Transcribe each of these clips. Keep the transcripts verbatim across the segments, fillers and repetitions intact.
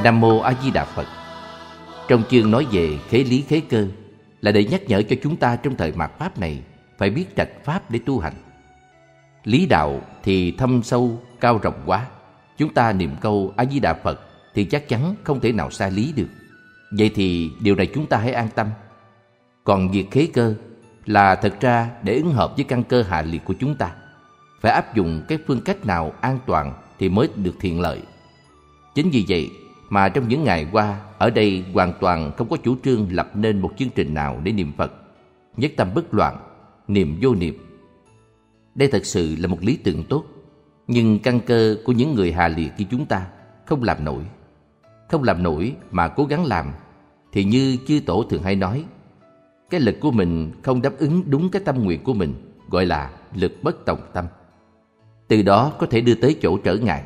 Nam Mô A Di Đà Phật. Trong chương nói về khế lý khế cơ là để nhắc nhở cho chúng ta trong thời mạt Pháp này phải biết trạch Pháp để tu hành. Lý đạo thì thâm sâu, cao rộng quá. Chúng ta niệm câu A Di Đà Phật thì chắc chắn không thể nào sai lý được. Vậy thì điều này chúng ta hãy an tâm. Còn việc khế cơ là thật ra để ứng hợp với căn cơ hạ liệt của chúng ta. Phải áp dụng cái phương cách nào an toàn thì mới được thiện lợi. Chính vì vậy mà trong những ngày qua, ở đây hoàn toàn không có chủ trương lập nên một chương trình nào để niệm Phật. Nhất tâm bất loạn, niệm vô niệm. Đây thật sự là một lý tưởng tốt. Nhưng căn cơ của những người hạ liệt như chúng ta không làm nổi. Không làm nổi mà cố gắng làm thì như chư tổ thường hay nói, cái lực của mình không đáp ứng đúng cái tâm nguyện của mình, gọi là lực bất tòng tâm. Từ đó có thể đưa tới chỗ trở ngại.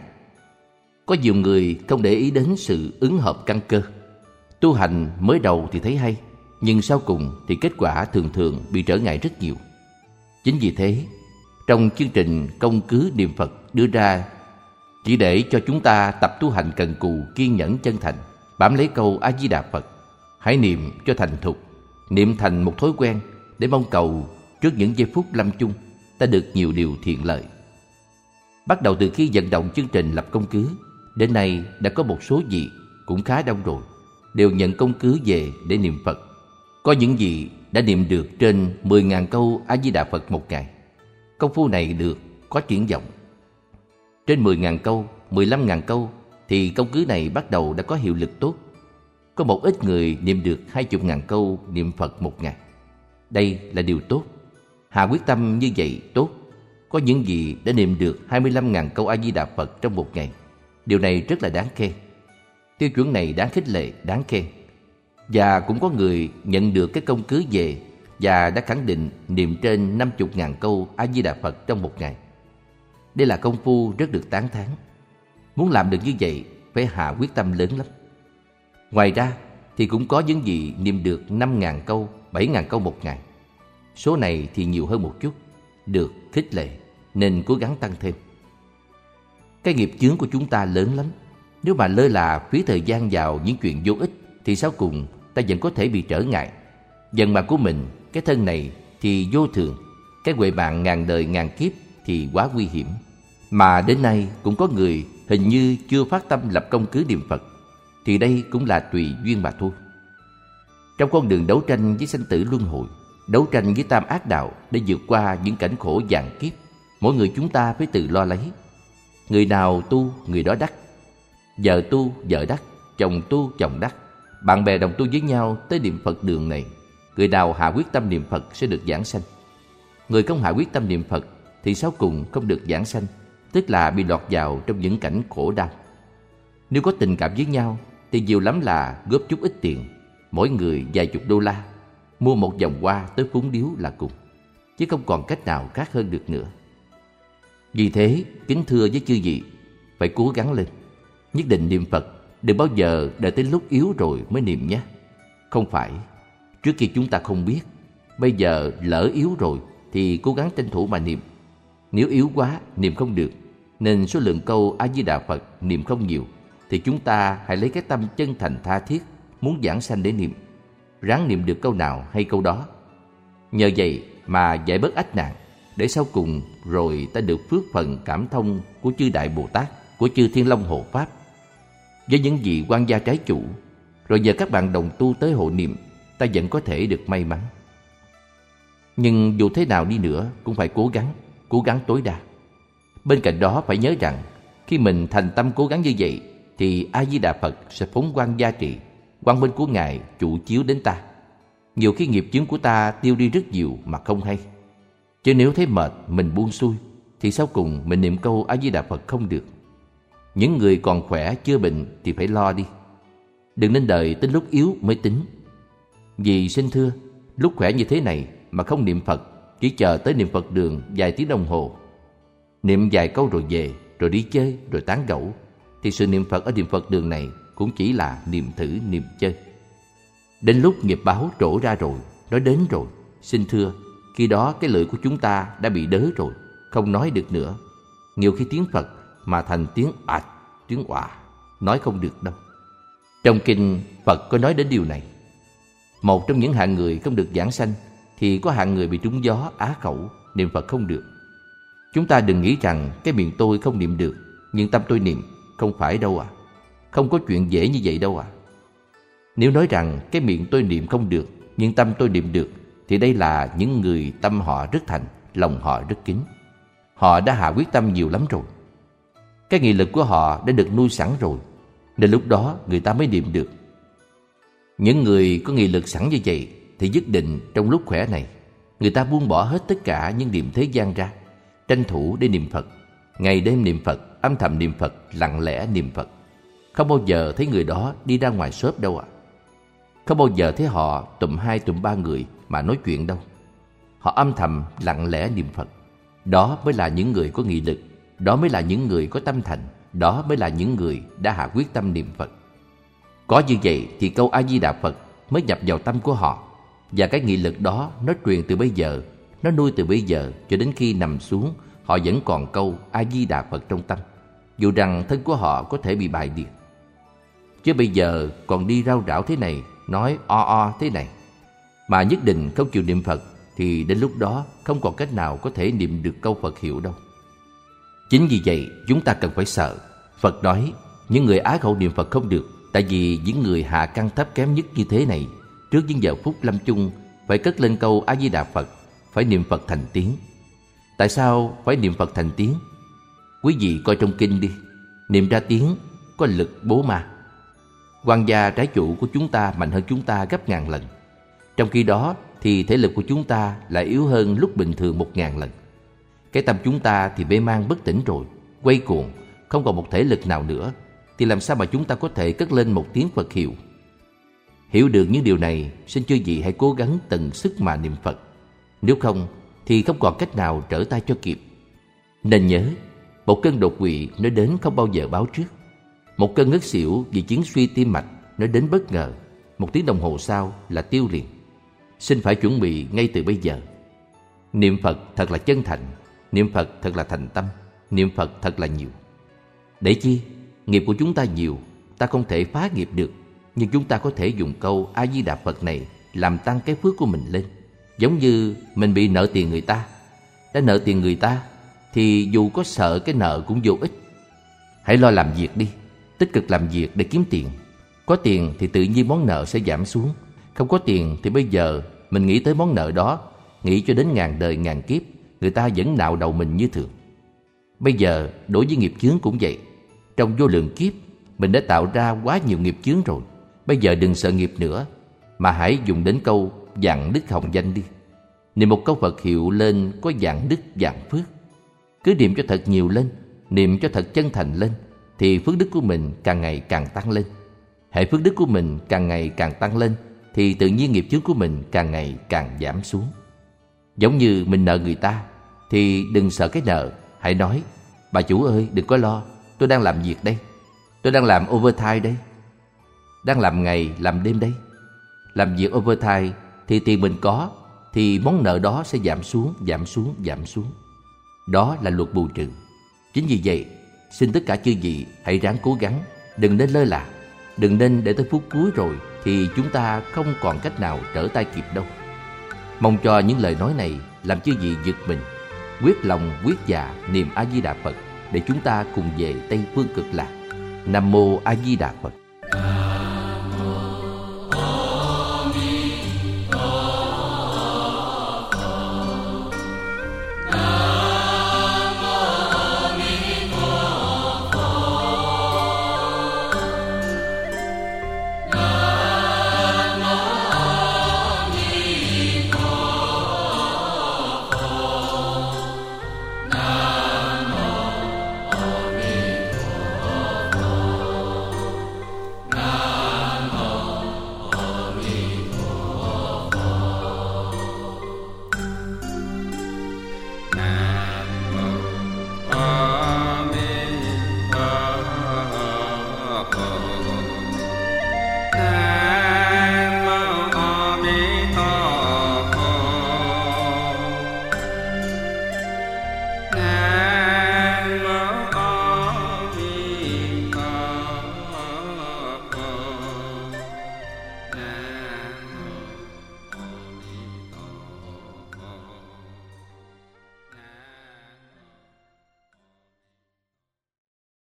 Có nhiều người không để ý đến sự ứng hợp căn cơ. Tu hành mới đầu thì thấy hay, nhưng sau cùng thì kết quả thường thường bị trở ngại rất nhiều. Chính vì thế, trong chương trình công cứ niệm Phật đưa ra chỉ để cho chúng ta tập tu hành cần cù, kiên nhẫn, chân thành, bám lấy câu A Di Đà Phật. Hãy niệm cho thành thục, niệm thành một thói quen để mong cầu trước những giây phút lâm chung ta được nhiều điều thiện lợi. Bắt đầu từ khi vận động chương trình lập công cứ, đến nay đã có một số vị cũng khá đông rồi, đều nhận công cứ về để niệm Phật. Có những vị đã niệm được trên mười nghìn câu A Di Đà Phật một ngày. Công phu này được có triển vọng. Trên mười nghìn câu, mười lăm nghìn câu thì công cứ này bắt đầu đã có hiệu lực tốt. Có một ít người niệm được hai mươi nghìn câu niệm Phật một ngày. Đây là điều tốt. Hạ quyết tâm như vậy tốt. Có những vị đã niệm được hai mươi lăm nghìn câu A Di Đà Phật trong một ngày. Điều này rất là đáng khen. Tiêu chuẩn này đáng khích lệ, đáng khen. Và cũng có người nhận được cái công cứ về và đã khẳng định niệm trên năm mươi nghìn câu A Di Đà Phật trong một ngày. Đây là công phu rất được tán thán. Muốn làm được như vậy phải hạ quyết tâm lớn lắm. Ngoài ra thì cũng có những vị niệm được năm nghìn câu, bảy nghìn câu một ngày. Số này thì nhiều hơn một chút, được khích lệ nên cố gắng tăng thêm. Cái nghiệp chướng của chúng ta lớn lắm. Nếu mà lơ là phí thời gian vào những chuyện vô ích thì sau cùng ta vẫn có thể bị trở ngại. Vận mạng của mình, cái thân này thì vô thường, cái huệ mạng ngàn đời ngàn kiếp thì quá nguy hiểm. Mà đến nay cũng có người hình như chưa phát tâm lập công cứ niệm Phật, thì đây cũng là tùy duyên mà thôi. Trong con đường đấu tranh với sanh tử luân hồi, đấu tranh với tam ác đạo để vượt qua những cảnh khổ vạn kiếp, mỗi người chúng ta phải tự lo lấy. Người nào tu, người đó đắc. Vợ tu, vợ đắc. Chồng tu, chồng đắc. Bạn bè đồng tu với nhau tới niệm Phật đường này. Người nào hạ quyết tâm niệm Phật sẽ được giảng sanh. Người không hạ quyết tâm niệm Phật thì sau cùng không được giảng sanh, tức là bị lọt vào trong những cảnh khổ đau. Nếu có tình cảm với nhau thì nhiều lắm là góp chút ít tiền, mỗi người vài chục đô la, mua một vòng hoa tới phúng điếu là cùng, chứ không còn cách nào khác hơn được nữa. Vì thế, kính thưa với chư vị, phải cố gắng lên, nhất định niệm Phật, đừng bao giờ đợi tới lúc yếu rồi mới niệm nhé. Không phải, trước khi chúng ta không biết, bây giờ lỡ yếu rồi thì cố gắng tranh thủ mà niệm. Nếu yếu quá, niệm không được, nên số lượng câu A Di Đà Phật niệm không nhiều, thì chúng ta hãy lấy cái tâm chân thành tha thiết, muốn giảng sanh để niệm. Ráng niệm được câu nào hay câu đó. Nhờ vậy mà giải bớt ách nạn, để sau cùng rồi ta được phước phần cảm thông của chư Đại Bồ Tát, của chư Thiên Long Hộ Pháp. Với những vị quan gia trái chủ, rồi nhờ các bạn đồng tu tới hộ niệm, ta vẫn có thể được may mắn. Nhưng dù thế nào đi nữa cũng phải cố gắng, cố gắng tối đa. Bên cạnh đó phải nhớ rằng, khi mình thành tâm cố gắng như vậy, thì A Di Đà Phật sẽ phóng quang gia trị, quang minh của Ngài chủ chiếu đến ta. Nhiều khi nghiệp chướng của ta tiêu đi rất nhiều mà không hay. Chứ nếu thấy mệt, mình buông xuôi, thì sau cùng mình niệm câu A Di Đà Phật không được. Những người còn khỏe chưa bệnh thì phải lo đi. Đừng nên đợi tới lúc yếu mới tính. Vì xin thưa, lúc khỏe như thế này mà không niệm Phật, chỉ chờ tới niệm Phật đường vài tiếng đồng hồ, niệm vài câu rồi về, rồi đi chơi, rồi tán gẫu, thì sự niệm Phật ở niệm Phật đường này cũng chỉ là niệm thử, niệm chơi. Đến lúc nghiệp báo trổ ra rồi, nói đến rồi, xin thưa, khi đó cái lưỡi của chúng ta đã bị đớ rồi, không nói được nữa. Nhiều khi tiếng Phật mà thành tiếng ạch, tiếng òa, nói không được đâu. Trong kinh, Phật có nói đến điều này. Một trong những hạng người không được giảng sanh thì có hạng người bị trúng gió, á khẩu, niệm Phật không được. Chúng ta đừng nghĩ rằng cái miệng tôi không niệm được, nhưng tâm tôi niệm. Không phải đâu ạ. À. Không có chuyện dễ như vậy đâu ạ. À. Nếu nói rằng cái miệng tôi niệm không được, nhưng tâm tôi niệm được, thì đây là những người tâm họ rất thành, lòng họ rất kín. Họ đã hạ quyết tâm nhiều lắm rồi. Cái nghị lực của họ đã được nuôi sẵn rồi, nên lúc đó người ta mới niệm được. Những người có nghị lực sẵn như vậy thì nhất định trong lúc khỏe này, người ta buông bỏ hết tất cả những niệm thế gian ra, tranh thủ để niệm Phật, ngày đêm niệm Phật, âm thầm niệm Phật, lặng lẽ niệm Phật. Không bao giờ thấy người đó đi ra ngoài shop đâu ạ. À. Không bao giờ thấy họ tụm hai tụm ba người mà nói chuyện đâu. Họ âm thầm lặng lẽ niệm Phật. Đó mới là những người có nghị lực, đó mới là những người có tâm thành, đó mới là những người đã hạ quyết tâm niệm Phật. Có như vậy thì câu A-di-đà Phật mới nhập vào tâm của họ. Và cái nghị lực đó nó truyền từ bây giờ, nó nuôi từ bây giờ cho đến khi nằm xuống, họ vẫn còn câu A-di-đà Phật trong tâm, dù rằng thân của họ có thể bị bại liệt. Chứ bây giờ còn đi rao rảo thế này, nói o o thế này, mà nhất định không chịu niệm Phật, thì đến lúc đó không còn cách nào có thể niệm được câu Phật hiệu đâu. Chính vì vậy chúng ta cần phải sợ. Phật nói những người á khẩu niệm Phật không được, tại vì những người hạ căn thấp kém nhất như thế này, trước những giờ phút lâm chung phải cất lên câu A-di-đà Phật, phải niệm Phật thành tiếng. Tại sao phải niệm Phật thành tiếng? Quý vị coi trong kinh đi, niệm ra tiếng có lực bố ma. Quan gia trái chủ của chúng ta mạnh hơn chúng ta gấp ngàn lần. Trong khi đó thì thể lực của chúng ta lại yếu hơn lúc bình thường một ngàn lần. Cái tâm chúng ta thì mê man bất tỉnh rồi, quay cuồng, không còn một thể lực nào nữa, thì làm sao mà chúng ta có thể cất lên một tiếng Phật hiệu? Hiểu được những điều này, xin chư vị hãy cố gắng tận sức mà niệm Phật. Nếu không thì không còn cách nào trở tay cho kịp. Nên nhớ, một cơn đột quỵ nó đến không bao giờ báo trước. Một cơn ngất xỉu vì chứng suy tim mạch nó đến bất ngờ, một tiếng đồng hồ sau là tiêu liền. Xin phải chuẩn bị ngay từ bây giờ. Niệm Phật thật là chân thành, niệm Phật thật là thành tâm, niệm Phật thật là nhiều. Để chi? Nghiệp của chúng ta nhiều, ta không thể phá nghiệp được, nhưng chúng ta có thể dùng câu A-di-đà Phật này làm tăng cái phước của mình lên. Giống như mình bị nợ tiền người ta, đã nợ tiền người ta thì dù có sợ cái nợ cũng vô ích. Hãy lo làm việc đi, tích cực làm việc để kiếm tiền. Có tiền thì tự nhiên món nợ sẽ giảm xuống. Không có tiền thì bây giờ mình nghĩ tới món nợ đó, nghĩ cho đến ngàn đời ngàn kiếp, người ta vẫn nạo đầu mình như thường. Bây giờ đối với nghiệp chướng cũng vậy. Trong vô lượng kiếp mình đã tạo ra quá nhiều nghiệp chướng rồi. Bây giờ đừng sợ nghiệp nữa, mà hãy dùng đến câu vạn đức hồng danh đi. Niệm một câu Phật hiệu lên có vạn đức vạn phước. Cứ niệm cho thật nhiều lên, niệm cho thật chân thành lên, thì phước đức của mình càng ngày càng tăng lên. Hệ phước đức của mình càng ngày càng tăng lên, thì tự nhiên nghiệp chướng của mình càng ngày càng giảm xuống. Giống như mình nợ người ta, thì đừng sợ cái nợ. Hãy nói, bà chủ ơi đừng có lo, tôi đang làm việc đây, tôi đang làm overtime đây, đang làm ngày làm đêm đây. Làm việc overtime thì tiền mình có, thì món nợ đó sẽ giảm xuống, giảm xuống, giảm xuống. Đó là luật bù trừ. Chính vì vậy, xin tất cả chư vị hãy ráng cố gắng, đừng nên lơ là, đừng nên để tới phút cuối rồi thì chúng ta không còn cách nào trở tay kịp đâu. Mong cho những lời nói này làm chư vị giật mình, quyết lòng quyết dạ niệm A Di Đà Phật để chúng ta cùng về Tây Phương Cực Lạc. Nam mô A Di Đà Phật.